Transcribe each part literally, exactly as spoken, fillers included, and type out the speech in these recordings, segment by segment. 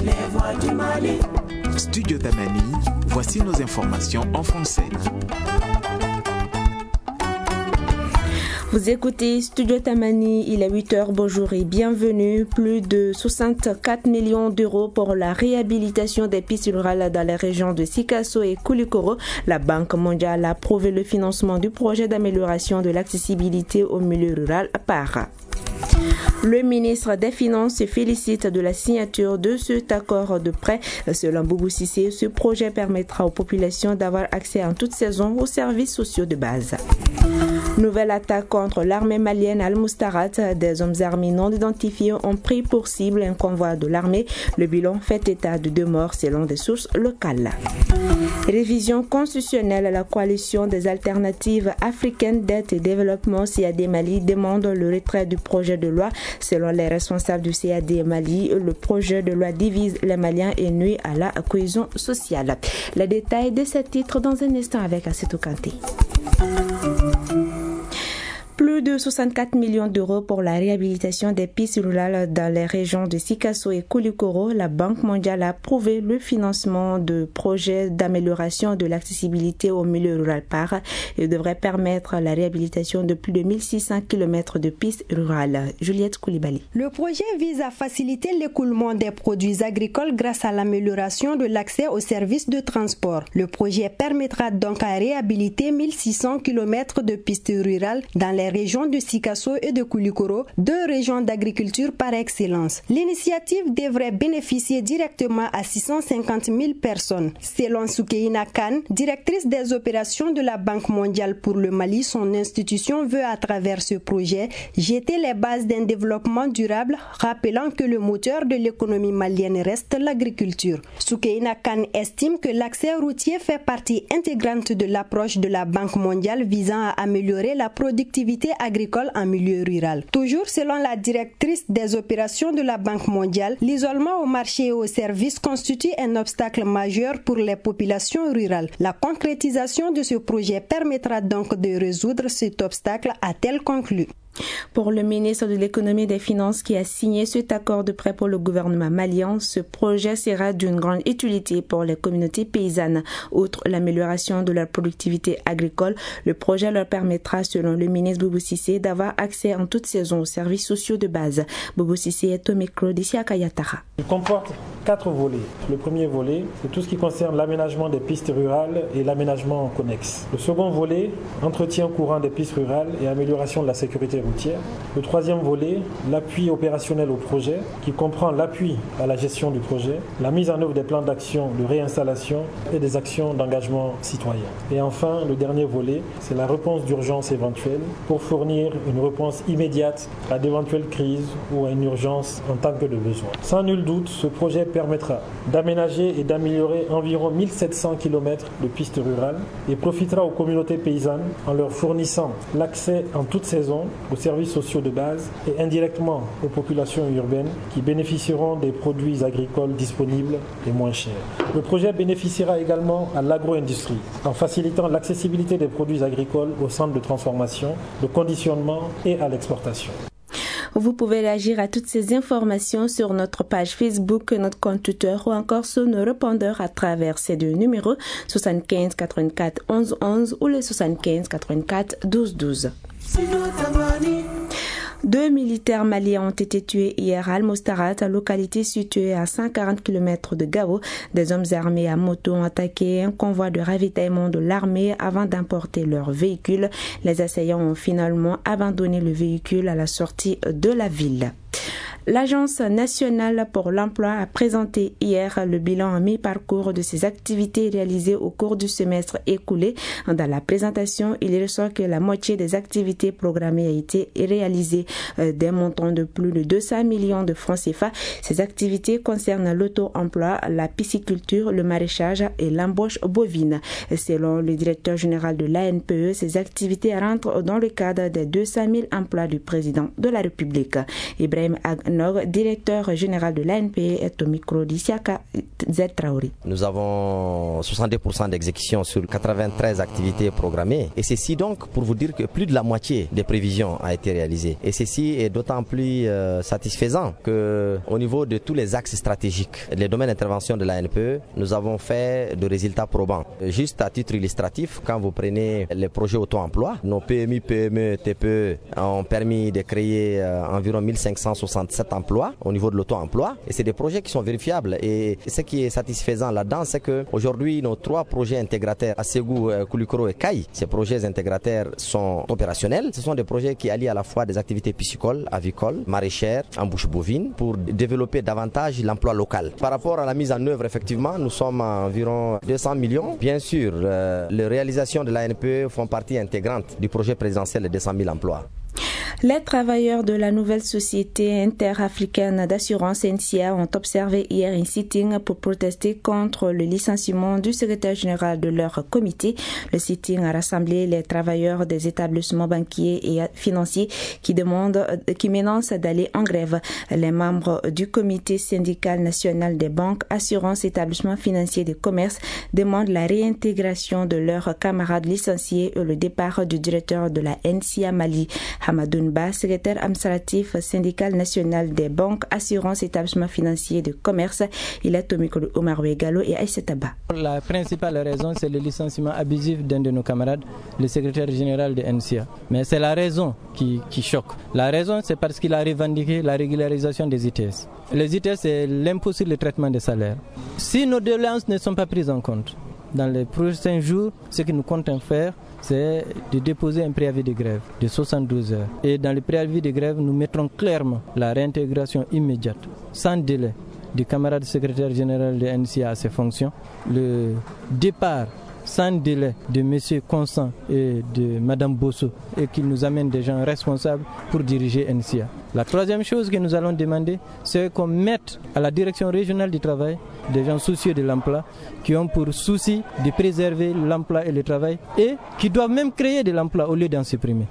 les voix du Mali. Studio Tamani, voici nos informations en français. Vous écoutez Studio Tamani, il est huit heures, bonjour et bienvenue. Plus de soixante-quatre millions d'euros pour la réhabilitation des pistes rurales dans les régions de Sikasso et Koulikoro. La Banque mondiale a approuvé le financement du projet d'amélioration de l'accessibilité au milieu rural par. Le ministre des Finances se félicite de la signature de cet accord de prêt. Selon Boubou Cissé, ce projet permettra aux populations d'avoir accès en toute saison aux services sociaux de base. Nouvelle attaque contre l'armée malienne Al-Mustarat. Des hommes armés non identifiés ont pris pour cible un convoi de l'armée. Le bilan fait état de deux morts selon des sources locales. Révision constitutionnelle. La coalition des alternatives africaines d'aide et développement C A D Mali demande le retrait du projet de loi. Selon les responsables du C A D Mali, le projet de loi divise les Maliens et nuit à la cohésion sociale. Les détails de ce titre dans un instant avec Assetou Kanté. Plus de soixante-quatre millions d'euros pour la réhabilitation des pistes rurales dans les régions de Sikasso et Koulikoro. La Banque mondiale a approuvé le financement de projets d'amélioration de l'accessibilité au milieu rural par et devrait permettre la réhabilitation de plus de mille six cents kilomètres de pistes rurales. Juliette Koulibaly. Le projet vise à faciliter l'écoulement des produits agricoles grâce à l'amélioration de l'accès aux services de transport. Le projet permettra donc à réhabiliter mille six cents kilomètres de pistes rurales dans les régions de Sikasso et de Koulikoro, deux régions d'agriculture par excellence. L'initiative devrait bénéficier directement à six cent cinquante mille personnes. Selon Soukeina Kane, directrice des opérations de la Banque mondiale pour le Mali, son institution veut à travers ce projet jeter les bases d'un développement durable, rappelant que le moteur de l'économie malienne reste l'agriculture. Soukeina Kane estime que l'accès routier fait partie intégrante de l'approche de la Banque mondiale visant à améliorer la productivité agricole en milieu rural. Toujours selon la directrice des opérations de la Banque mondiale, l'isolement au marché et aux services constitue un obstacle majeur pour les populations rurales. La concrétisation de ce projet permettra donc de résoudre cet obstacle, a-t-elle conclu. Pour le ministre de l'Économie et des Finances qui a signé cet accord de prêt pour le gouvernement malien, ce projet sera d'une grande utilité pour les communautés paysannes. Outre l'amélioration de leur productivité agricole, le projet leur permettra, selon le ministre Boubou Cissé, d'avoir accès en toute saison aux services sociaux de base. Boubou Cissé est au micro d'Issia Kayatara. Il comporte quatre volets. Le premier volet, c'est tout ce qui concerne l'aménagement des pistes rurales et l'aménagement connexe. Le second volet, entretien courant des pistes rurales et amélioration de la sécurité routière. Le troisième volet, l'appui opérationnel au projet, qui comprend l'appui à la gestion du projet, la mise en œuvre des plans d'action de réinstallation et des actions d'engagement citoyen. Et enfin, le dernier volet, c'est la réponse d'urgence éventuelle pour fournir une réponse immédiate à d'éventuelles crises ou à une urgence en tant que de besoin. Sans nul doute, ce projet permettra d'aménager et d'améliorer environ mille sept cents kilomètres de pistes rurales et profitera aux communautés paysannes en leur fournissant l'accès en toute saison aux services sociaux de base et indirectement aux populations urbaines qui bénéficieront des produits agricoles disponibles et moins chers. Le projet bénéficiera également à l'agro-industrie en facilitant l'accessibilité des produits agricoles aux centres de transformation, de conditionnement et à l'exportation. Vous pouvez réagir à toutes ces informations sur notre page Facebook, notre compte Twitter ou encore sur nos répondeurs à travers ces deux numéros soixante-quinze quatre-vingt-quatre onze onze ou le soixante-quinze quatre-vingt-quatre douze douze. Deux militaires maliens ont été tués hier à Al-Mustarat, localité située à cent quarante kilomètres de Gao. Des hommes armés à moto ont attaqué un convoi de ravitaillement de l'armée avant d'emporter leur véhicule. Les assaillants ont finalement abandonné le véhicule à la sortie de la ville. L'Agence nationale pour l'emploi a présenté hier le bilan à mi-parcours de ses activités réalisées au cours du semestre écoulé. Dans la présentation, il ressort que la moitié des activités programmées a été réalisée d'un montant de plus de deux cents millions de francs C F A. Ces activités concernent l'auto-emploi, la pisciculture, le maraîchage et l'embauche bovine. Selon le directeur général de l'A N P E, ces activités rentrent dans le cadre des deux cent mille emplois du président de la République. Ibrahim Ag Nog, directeur général de l'A N P, est au micro d'Isiaka Z Traoré. Nous avons soixante-dix pour cent d'exécution sur quatre-vingt-treize activités programmées. Et ceci donc pour vous dire que plus de la moitié des prévisions a été réalisée. Et ceci est d'autant plus euh, satisfaisant qu'au niveau de tous les axes stratégiques, les domaines d'intervention de l'A N P E, nous avons fait de résultats probants. Juste à titre illustratif, quand vous prenez les projets auto-emploi, nos P M I, P M E, T P E ont permis de créer euh, environ mille cinq cent soixante-sept emplois au niveau de l'auto-emploi. Et c'est des projets qui sont vérifiables. Et ce qui est satisfaisant là-dedans, c'est qu'aujourd'hui, nos trois projets intégrateurs, Assegou, Koulikoro et Caille, ces projets intégrateurs sont opérationnels. Ce sont des projets qui allient à la fois des activités piscicoles, avicoles, maraîchères, embouches bovines, pour développer davantage l'emploi local. Par rapport à la mise en œuvre, effectivement, nous sommes à environ deux cents millions. Bien sûr, euh, les réalisations de l'A N P E font partie intégrante du projet présidentiel de deux cent mille emplois. Les travailleurs de la nouvelle société interafricaine d'assurance N C A ont observé hier un sitting pour protester contre le licenciement du secrétaire général de leur comité. Le sitting a rassemblé les travailleurs des établissements banquiers et financiers qui demandent, qui menacent d'aller en grève. Les membres du comité syndical national des banques, assurances, établissements financiers de commerce demandent la réintégration de leurs camarades licenciés et le départ du directeur de la N C A Mali, Hamadoun Ba, secrétaire administratif syndical national des banques, assurances, établissements financiers de commerce. Il est au micro de Omar Ouegalo et Aïssata Ba. La principale raison, c'est le licenciement abusif d'un de nos camarades, le secrétaire général de N C A. Mais c'est la raison qui, qui choque. La raison, c'est parce qu'il a revendiqué la régularisation des I T S. Les I T S, c'est l'impôt sur le traitement des salaires. Si nos doléances ne sont pas prises en compte, dans les prochains jours, ce que nous comptons faire, c'est de déposer un préavis de grève de soixante-douze heures. Et dans le préavis de grève, nous mettrons clairement la réintégration immédiate, sans délai, du camarade secrétaire général de N C A à ses fonctions, le départ sans délai de M. Constant et de Mme Bosso, et qu'il nous amène des gens responsables pour diriger N C A. La troisième chose que nous allons demander, c'est qu'on mette à la direction régionale du travail des gens soucieux de l'emploi, qui ont pour souci de préserver l'emploi et le travail, et qui doivent même créer de l'emploi au lieu d'en supprimer.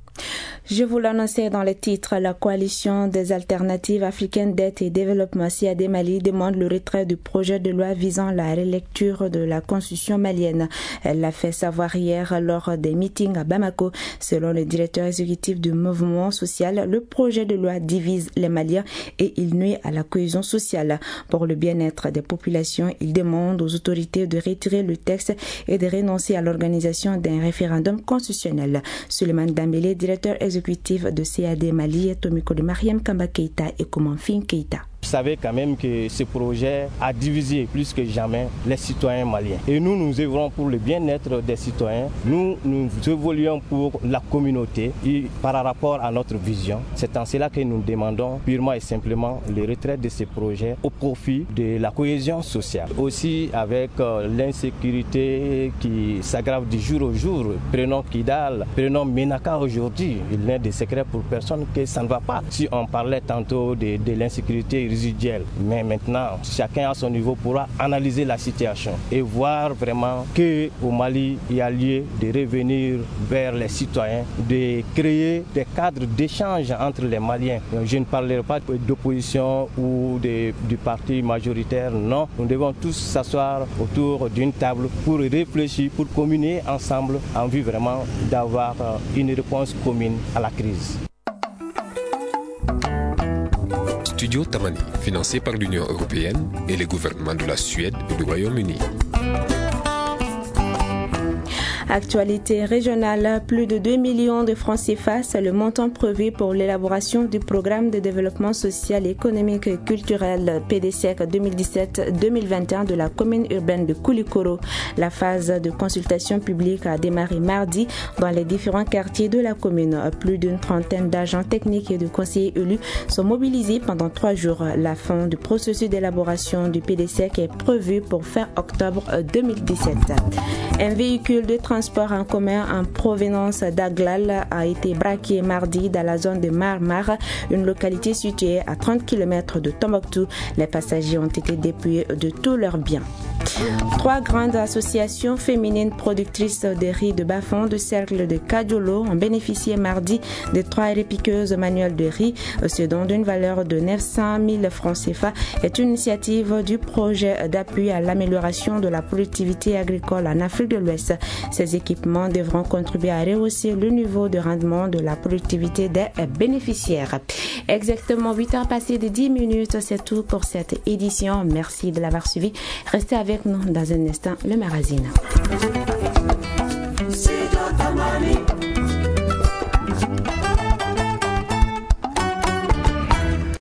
Je vous l'annonçais dans le titre, la coalition des alternatives africaines d'aide et développement C A D Mali demande le retrait du projet de loi visant la relecture de la constitution malienne. Elle l'a fait savoir hier lors des meetings à Bamako. Selon le directeur exécutif du mouvement social, le projet de loi divise les Maliens et il nuit à la cohésion sociale. Pour le bien-être des populations, il demande aux autorités de retirer le texte et de renoncer à l'organisation d'un référendum constitutionnel. Suleiman Dambélé, directeur exécutif de C A D Mali, est au micro de Mariam Kamba Keïta et Koumanfin Keïta. Vous savez quand même que ce projet a divisé plus que jamais les citoyens maliens. Et nous, nous œuvrons pour le bien-être des citoyens. Nous, nous évoluons pour la communauté et par rapport à notre vision. C'est en cela que nous demandons purement et simplement le retrait de ce projet au profit de la cohésion sociale. Aussi avec euh, l'insécurité qui s'aggrave du jour au jour. Prenons Kidal, prenons Ménaka aujourd'hui. Il n'est de secret pour personne que ça ne va pas. Si on parlait tantôt de, de l'insécurité résiduelle, mais maintenant chacun à son niveau pourra analyser la situation et voir vraiment qu'au Mali il y a lieu de revenir vers les citoyens, de créer des cadres d'échange entre les Maliens. Je ne parlerai pas d'opposition ou de, du parti majoritaire, non. Nous devons tous s'asseoir autour d'une table pour réfléchir, pour communier ensemble en vue vraiment d'avoir une réponse commune à la crise. Studio Tamani, financé par l'Union européenne et les gouvernements de la Suède et du Royaume-Uni. Actualité régionale, plus de deux millions de francs C F A, c'est le montant prévu pour l'élaboration du programme de développement social, économique et culturel P D C E C deux mille dix-sept deux mille vingt et un de la commune urbaine de Koulikoro. La phase de consultation publique a démarré mardi dans les différents quartiers de la commune. Plus d'une trentaine d'agents techniques et de conseillers élus sont mobilisés pendant trois jours. La fin du processus d'élaboration du P D C E C est prévue pour fin octobre deux mille dix-sept. Un véhicule de transport transport en commun en provenance d'Aglal a été braqué mardi dans la zone de Marmar, une localité située à trente kilomètres de Tombouctou. Les passagers ont été dépouillés de tous leurs biens. Trois grandes associations féminines productrices de riz de bas-fond du cercle de Kadiolo ont bénéficié mardi de trois répiqueuses manuelles de riz. Ce don d'une valeur de neuf cent mille francs C F A est une initiative du projet d'appui à l'amélioration de la productivité agricole en Afrique de l'Ouest. Ces équipements devront contribuer à rehausser le niveau de rendement de la productivité des bénéficiaires. Exactement huit heures passées de dix minutes, c'est tout pour cette édition. Merci de l'avoir suivi. Restez avec nous dans un instant, le magazine.